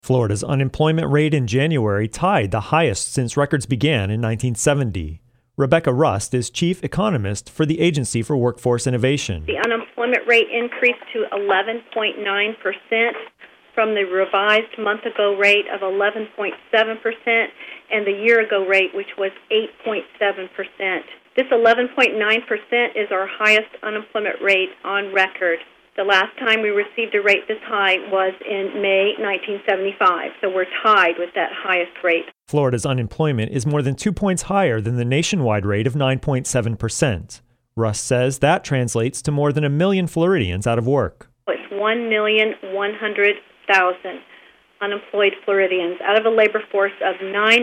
Florida's unemployment rate in January tied the highest since records began in 1970. Rebecca Rust is chief economist for the Agency for Workforce Innovation. The unemployment rate increased to 11.9% from the revised month-ago rate of 11.7% and the year-ago rate, which was 8.7%. This 11.9% is our highest unemployment rate on record. The last time we received a rate this high was in May 1975, so we're tied with that highest rate. Florida's unemployment is more than 2 points higher than the nationwide rate of 9.7%. Rust says that translates to more than 1 million Floridians out of work. It's 1,100,000 unemployed Floridians out of a labor force of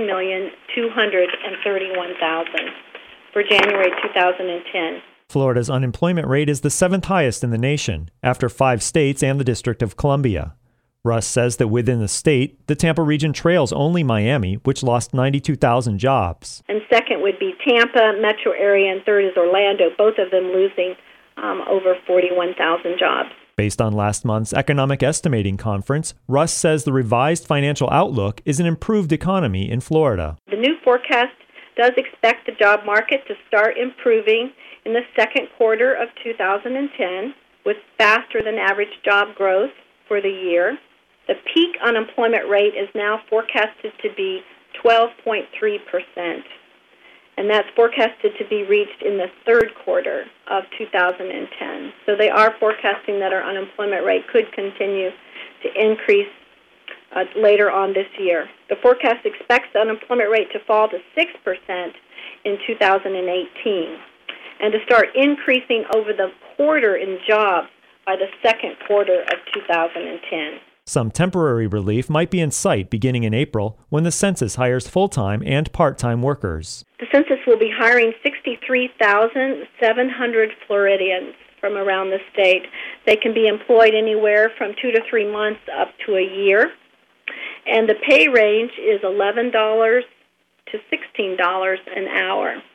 9,231,000 for January 2010. Florida's unemployment rate is the 7th highest in the nation, after 5 states and the District of Columbia. Rust says that within the state, the Tampa region trails only Miami, which lost 92,000 jobs. And second would be Tampa, metro area, and third is Orlando, both of them losing over 41,000 jobs. Based on last month's economic estimating conference, Rust says the revised financial outlook is an improved economy in Florida. The new forecast does expect the job market to start improving in the second quarter of 2010 with faster than average job growth for the year. The peak unemployment rate is now forecasted to be 12.3%, and that's forecasted to be reached in the third quarter of 2010. So they are forecasting that our unemployment rate could continue to increase later on this year. The forecast expects the unemployment rate to fall to 6% in 2018 and to start increasing over the quarter in jobs by the second quarter of 2010. Some temporary relief might be in sight beginning in April when the census hires full-time and part-time workers. The census will be hiring 63,700 Floridians from around the state. They can be employed anywhere from 2 to 3 months up to a year. And the pay range is $11 to $16 an hour.